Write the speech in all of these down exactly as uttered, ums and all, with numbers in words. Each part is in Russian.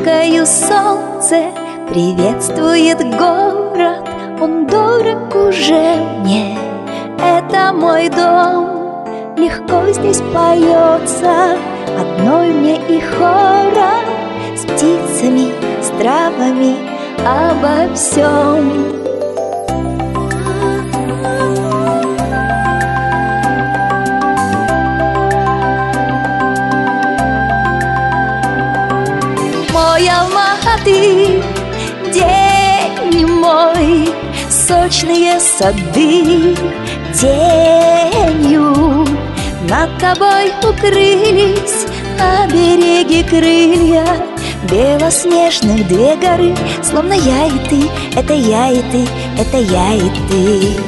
улыбкою солнце приветствует город. Он дорог уже мне, это мой дом. Легко здесь поется одной мне и хором, с птицами, с травами, обо всем. Мой Алма-Аты, день мой, сочные сады тенью над тобой укрылись обереги крылья белоснежных две горы, словно я и ты, это я и ты, это я и ты.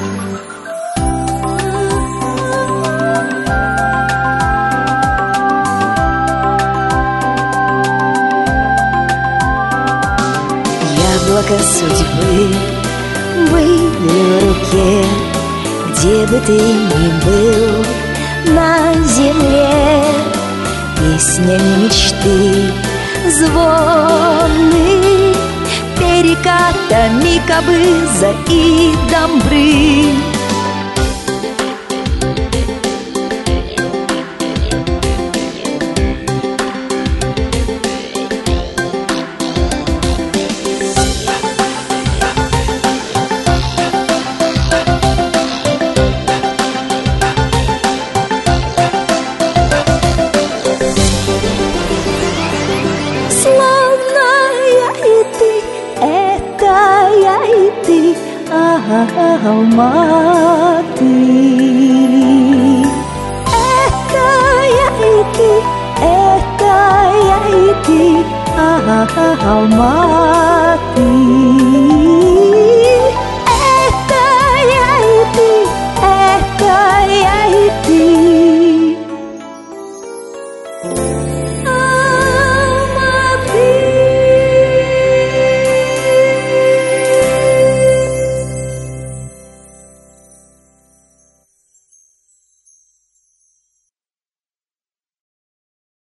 Яблоко судьбы были в руке, где бы ты ни был на земле. Песнями мечты звонны, перекатами кобыза и домбры. Алма-Аты, это я и ты, это я и ты, Алма-Аты.